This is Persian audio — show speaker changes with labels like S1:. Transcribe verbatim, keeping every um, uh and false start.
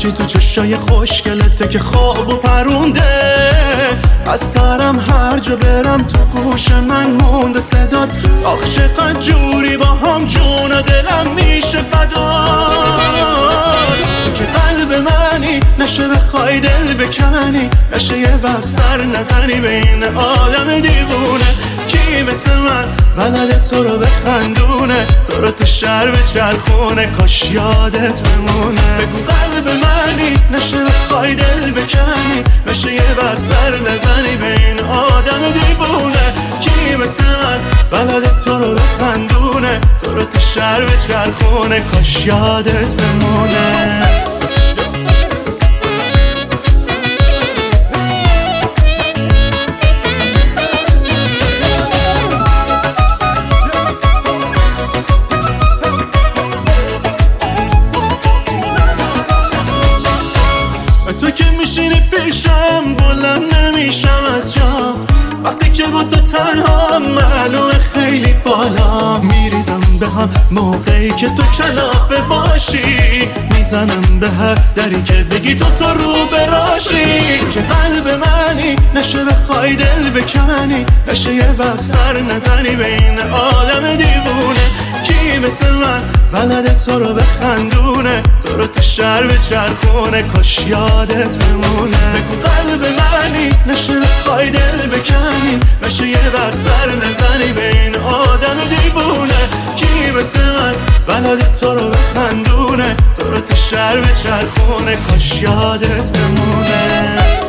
S1: هرچی تو چشای خوشگلته که خواب و پرونده. از سرم هر جا برم تو گوش من مونده صدات. آخ چقدر جوری با هم جون و دلم میشه فدا. تو که قلب منی نشه بخوای دل بکنی، نشه یه وقت سر نزنی بین آدم دیوونه. کی مثل من بلد تو رو بخندونه، تو رو تو شهر بچرخونه، کاش یادت بمونه. بگو قلب منی نشه بخوای دل بکنی، نشه یه وقت سر نزنی بین آدم دیوونه. کی مثل من بلد تو رو بخندونه، تو رو تو شهر بچرخونه، کاش یادت بمونه. تو که میشینی پیشم بلند نمیشم از جام، وقتی که با تو تنها معلومه خیلی بالا. میریزم به هم موقعی که تو کلافه باشی، میزنم به هر دری که بگی تو تو رو براشی. که قلب منی نشه بخوای دل بکنی، نشه یه وقت سر نزنی بین آدم دیوونه. کی مثل من بلد تو رو بخندونه، تو رو تو شهر بچرخونه، کاش یادت بمونه. بگو قلب منی نشه بخوای دل بکنی، نشه یه وقت سر نزنی بین آدم دیوونه. کی مثل من بلد تو رو بخندونه، تو رو تو شهر بچرخونه، کاش یادت بمونه.